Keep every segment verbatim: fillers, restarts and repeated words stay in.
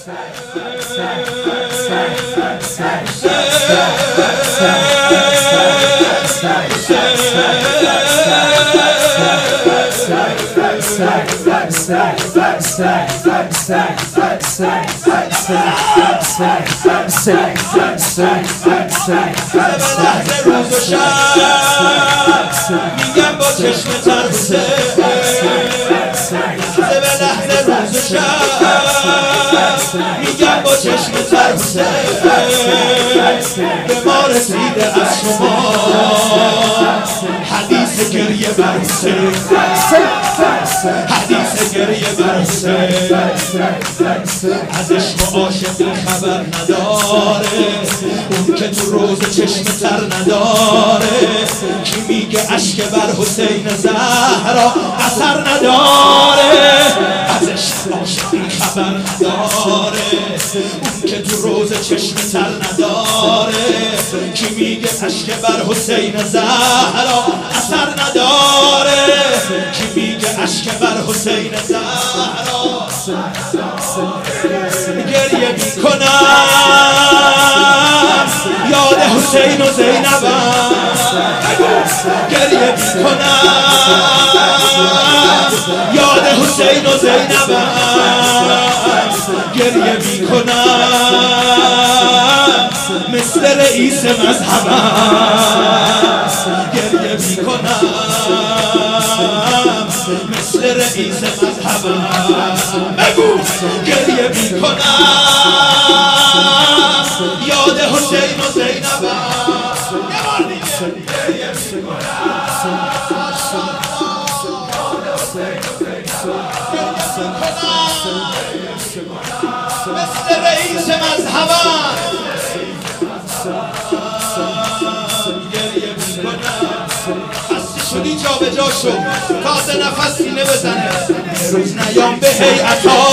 میگم با چشم تر حسین به لحظه روز و شب میگم با چشم تر حسین به ما رسیده از شما حدیث گریه بر حسین حدیث گریه بر حسین از عشق و عاشقی خبر نداره اون که تو روز چشم تر نداره کی میگه اشک بر حسین زهرا اثر نداره از عشق و عاشقی خبر نداره اون که تو روز چشم تر نداره کی میگه اشک بر حسین زهرا اثر نداره کی میگه اشک بر حسین زهرا گریه میکنم یاد حسین و زینبم گریه میکنم یاد حسین و زینبم گریه میکنم مثل رئیس مذهبم گریه میکنم مثل رئیس مذهبم بگو گریه میکنم یاد حسین و زینبم گریه میکنم مثل رئیس مذهبم گریه میکنم هستی شدی جا به جا شد تازه نفس سینه بزنه یه روز نیام به هیئتا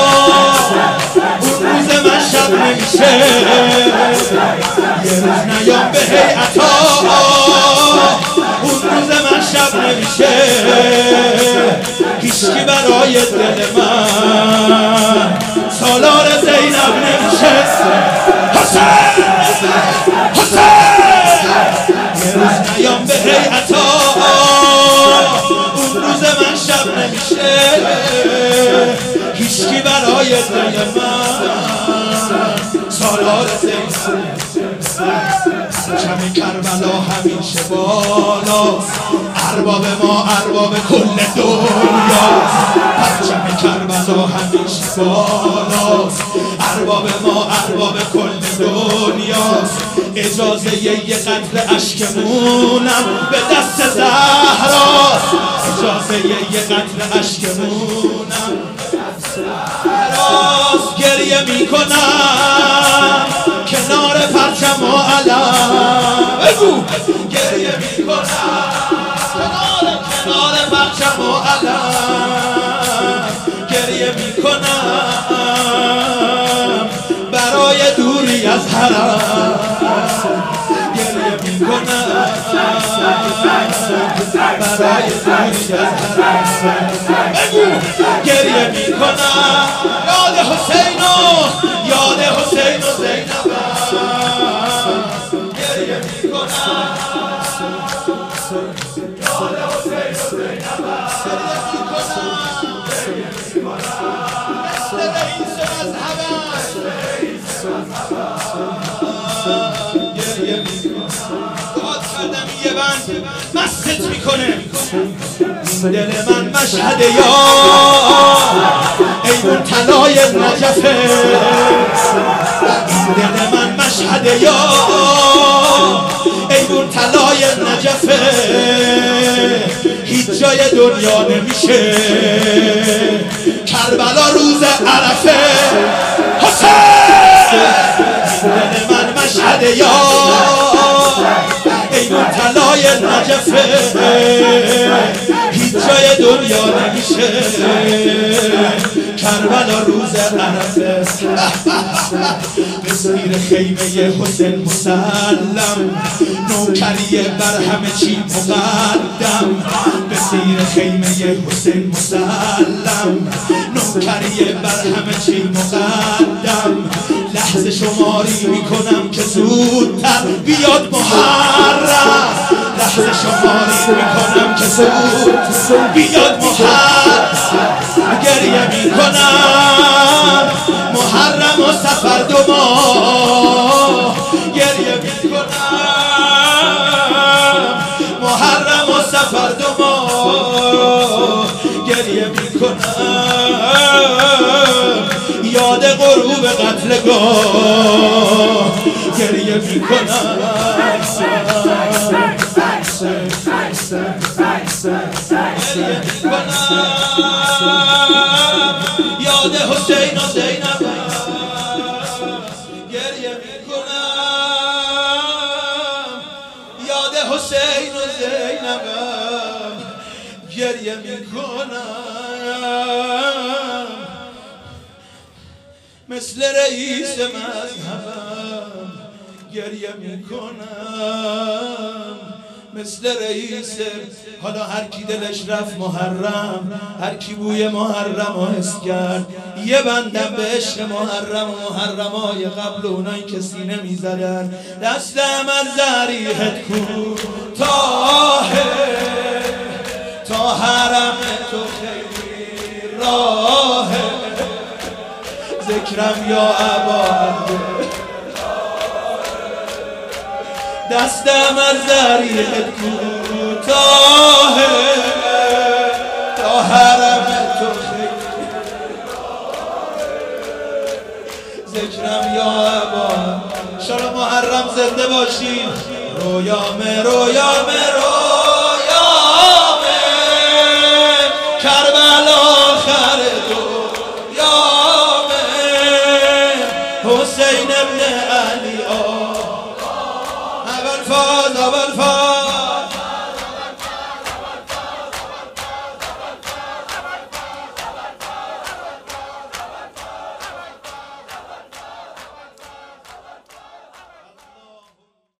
اون روز من شب نمیشه یه روز نیام به هیئتا اون روز من شب نمیشه هیچکی برای دل من سالار زینب نمیشه حسین حسین یه روز نیام به هیئتا اون روز من شب نمیشه هیچکی برای دل من سالار زینب پرچم کربلا همیشه بالا ارباب ما ارباب کل دنیا پرچم کربلا همیشه بالا ارباب ما ارباب کل دنیا اجازه یه قطره اشکمونم به دست زهراست اجازه یه قطره اشکمونم به دست زهراست گریه میکنم کنار پرچم و علم بگو گریه میکنم کنار کنار پرچم و علم گریه میکنم برای دوری از حرم گریه میکنم برای دوری از حرم بگو گریه میکنم یاد حسین و یاد حسین و زینب گریه میکنم یاد حسین و زینب گریه میکنم مثل رئیس مذهبم گریه میکنم داد کردم یه بند مستت میکنه دل من مشهد یار ایوون طلای نجفه دل من مشهد یار ایوون طلای نجفه هیچ جای دنیا نمیشه کربلا روز عرفه حسین دل من مشهد یار ایوون طلای نجفه هیچ جای دنیا نمیشه کربلا روز عرفه به سیر خیمه حسین مسلم نوکری بر همه چی مقدم به سیر خیمه حسین مسلم نوکری بر همه چی مقدم میکنم که زودتر بیاد محرم، لحظه شماری میکنم که زود بیاد محرم، گریه میکنم محرم و سفر دو ماه، گریه میکنم محرم و سفر دو ماه، گریه میکنم یاد غروب قتلگاه، گریه میکنم گریه میکنم یاد حسین و زینب، گریه میکنم یاد حسین و زینب، گریه میکنم مثل رئیس مذهبم، گریه میکنم مثل رئیس. حالا هر کی دلش رفت محرم، هر کی بوی محرم رو حس کرد، یه بندم به عشق محرم و محرمای قبل اونایی که سینه میزدن، دستم از ذریحت کوتاهه تا حرم تو خیلی راهه، ذکرم یا عباد دستم از ذریحت کوتاهه تا حرم تو خیلی ذکرم یا عباد. شما محرم زنده باشین. رویامه رویامه رویامه کربلا آخر دنیامه، حسین ابن علی آقا اول فاز اول فاز